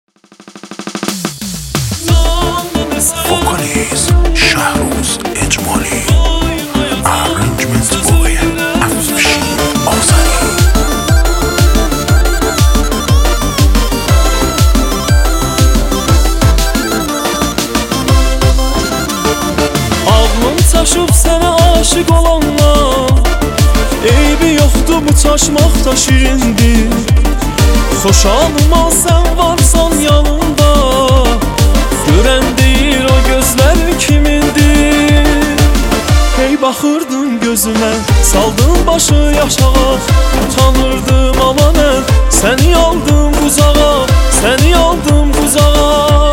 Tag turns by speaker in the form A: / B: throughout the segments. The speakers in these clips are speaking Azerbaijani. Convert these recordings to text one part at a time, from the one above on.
A: Vocalist Shahruz Ejmali. Arrangement boy Afshin Ozani.
B: Ağlım çaşıb sənə aşık olanlar, eybi yoxdur bu çaşmaq da şirindir. Xoşalıma sən varsan yanımda, görən deyir o gözlər kimindir. Hey baxırdın gözümə, saldın başı yaşağa, utanırdım ama mən səni aldım quzağa, səni aldım quzağa.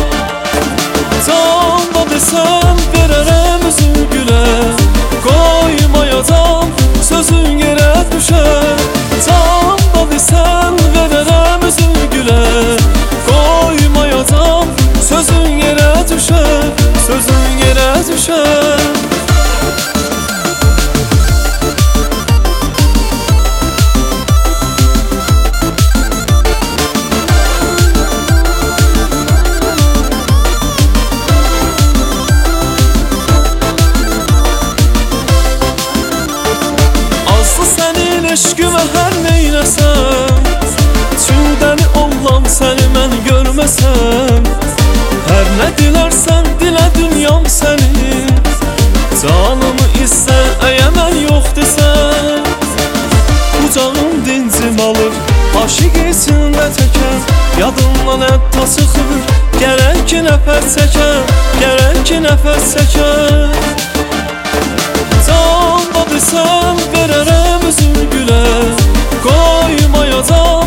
B: Can da desəm verərəm üzü gülə, qoymayacam sözün yerə düşər. Can da desəm verərəm üzü gülə, qoymayacam sözün yerə düşər, sözün yerə düşər. Eşqimə hər neynəsəm, çündəni olan səni mən görməsəm, hər nə dilərsən dilə dünyam sənin, canımı istə əyə mən yox desəm. Qucağım dincim alır, aşıq içində təkər, yadımdan hətta çıxır, gərək ki nəfəs çəkər, gərək ki nəfəs çəkər. Can da desəm verərəm üzü gülə, qoymayacam